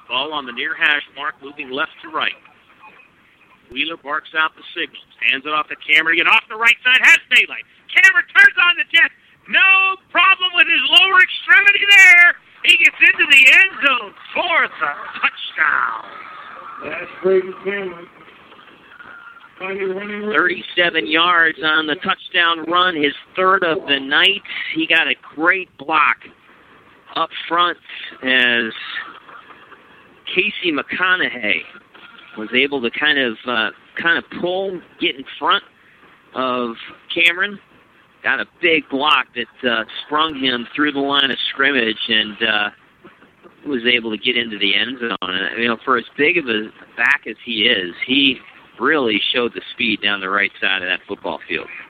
Ball on the near hash mark, moving left to right. Wheeler barks out the signals. Hands it off to Cameron again. Off the right side, has daylight. Cameron turns on the jet. No problem with his lower extremity there. He gets into the end zone for the touchdown. That's Braden Cameron. 37 yards on the touchdown run, his third of the night. He got a great block up front as Casey McConaughey was able to kind of pull, get in front of Cameron. Got a big block that sprung him through the line of scrimmage and was able to get into the end zone. And, for as big of a back as he is, he really showed the speed down the right side of that football field.